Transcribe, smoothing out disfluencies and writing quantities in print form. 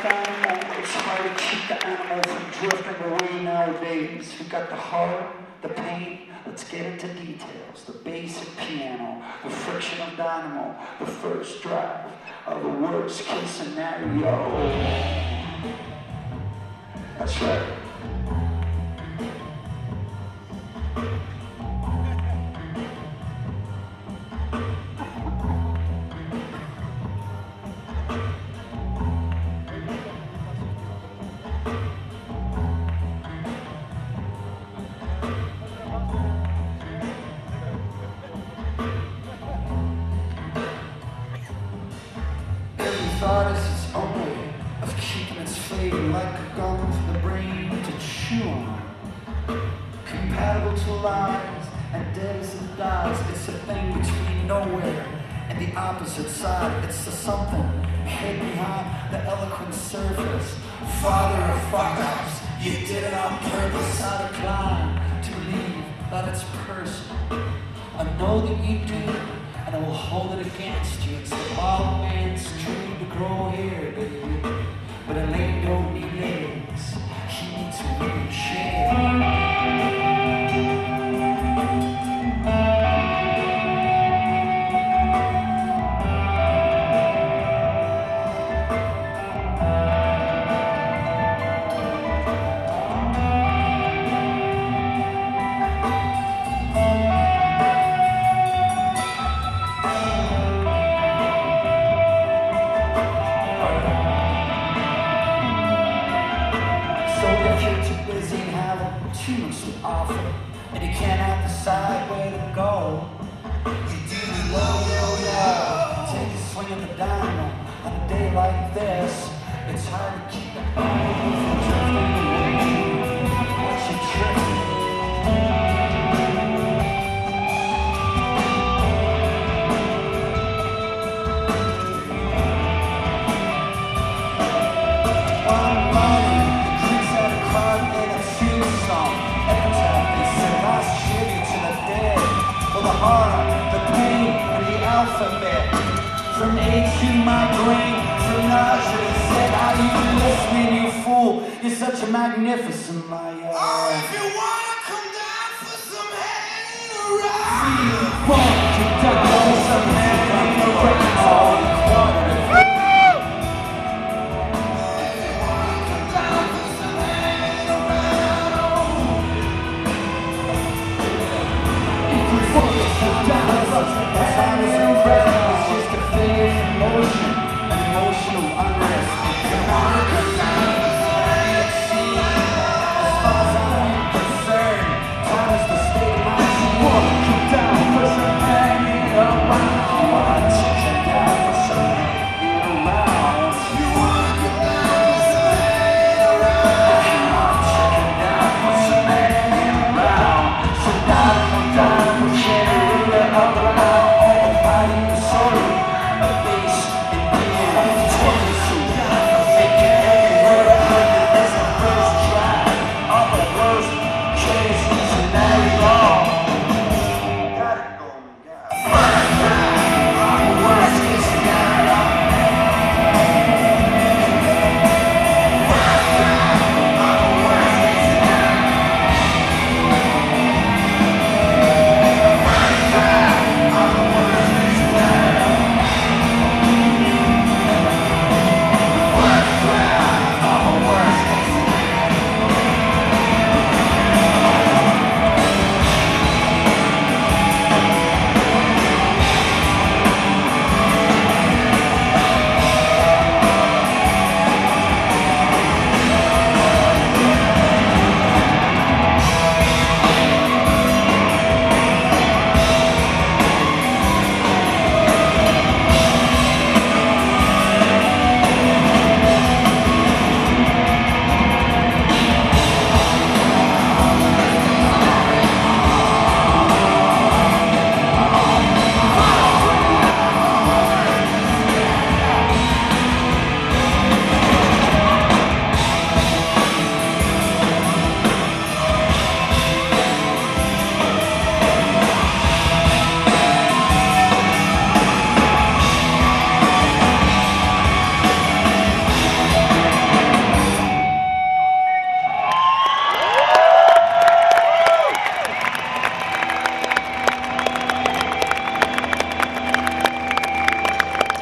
animal. It's hard to keep the animal from drifting away nowadays. We got the heart, the pain. Let's get into details. The basic piano, the friction of dynamo, the first drive of the worst case scenario. That's right. Thought is its own way of keeping its flavor, like a gum for the brain to chew on. Compatible to lies and dead as it dies. It's a thing between nowhere and the opposite side. It's the something hid behind the eloquent surface. Father of fuck-ups, you did it on purpose. I decline to believe that it's personal. I know that you do, and I will hold it against you. It's the bottom man's dream to grow hair, baby. But a lady don't need legs. He needs a wheelchair. Too much to offer, and you cannot decide where to go. You do the yo-yo-yo, take a swing at the dynamo. On a day like this, it's hard to keep the body from drifting away. Once you drift, from A to my brain, from nausea, said, are you listening, you fool? You're such a magnificent liar. Oh, if you wanna come down for some head, right? Feel the funk,